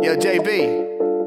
Yo, JB,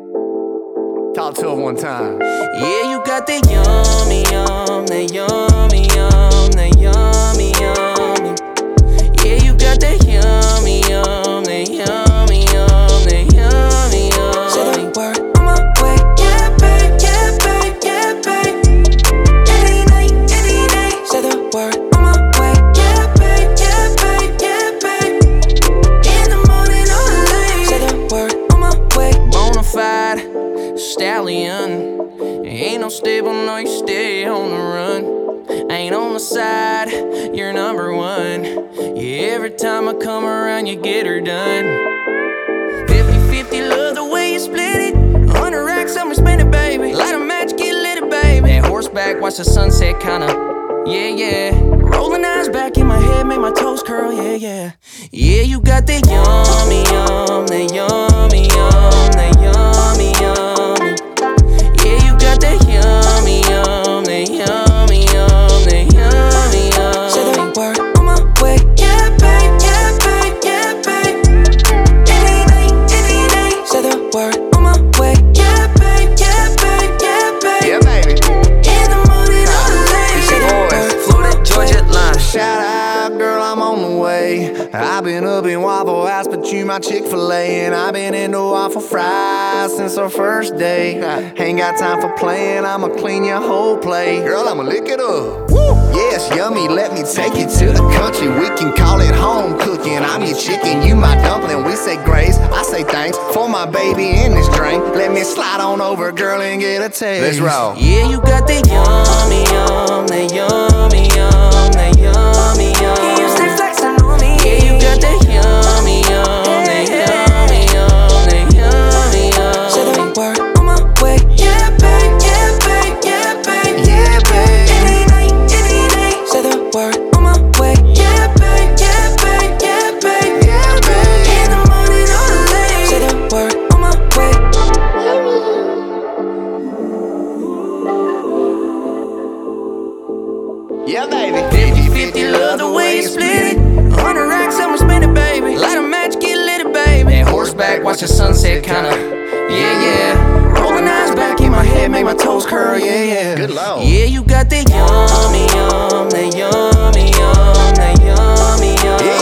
talk to him one time. Yeah, you got that yummy, that yummy, that yummy, yummy. Yeah, you got that yummy, that yummy, that yummy, yummy. Say the word on my way, yeah, babe, yeah, babe, yeah, babe. Any night, any day. Say the word on my way, yeah, babe, yeah, babe, yeah, babe. In the morning or late. Say the word on my way. Bonafide stallion. Ain't no stable, no, you stay on the run. Ain't on the side, you're number one. Yeah, every time I come around, you get her done. 50-50, love the way you split it. 100 racks, I'ma spend it, baby. Light a match, get lit, baby. That horseback, watch the sunset, kinda, yeah, yeah. Rolling eyes back in my head, make my toes curl, yeah, yeah. Yeah, you got that yummy, that yummy, that yummy, yummy. Yeah, you got that yummy, that yummy, that yummy, yummy. Say the word on my way, yeah, babe, yeah, babe, yeah, babe. Any night, any day. Say the word on my way, yeah, babe, yeah, babe, yeah, babe. Yeah, baby. In the morning or late. Say the word, Florida, Georgia line. Shout out, girl, I'm on the way. I've been up in Waffle House, but you my Chick-fil-A. And I've been into waffle fries since our first day. Ain't got time for playing, I'ma clean your whole plate. Girl, I'ma lick it up. Woo! Yes, yummy, let me take you to the country. We can call it home cooking. I'm your chicken, you my dumpling. We say grace, I say thanks for my baby in this drink. Let me slide on over, girl, and get a taste. Let's roll. Yeah, you got that yummy, that yummy, that yummy, yummy. You stay flexing on me. Yeah, you got that yummy, that yummy, that yummy, yummy. Say the word on my way, yeah, babe, yeah, babe, yeah, babe, Yeah, babe. Any night, any day. Say the word on my way, yeah, babe, yeah, babe, yeah, babe, Yeah, babe. in the morning or late. Say the word on my way. Yeah, baby. 50-50, love the way you split it. 100 racks, I'ma spend it, baby. Light a match, get lit, baby. That horseback, watch the sunset, kinda, yeah, yeah. Rolling eyes back in my head, make my toes curl, yeah, yeah. Good lord. Yeah, you got that yummy, that yummy, that yummy, yummy.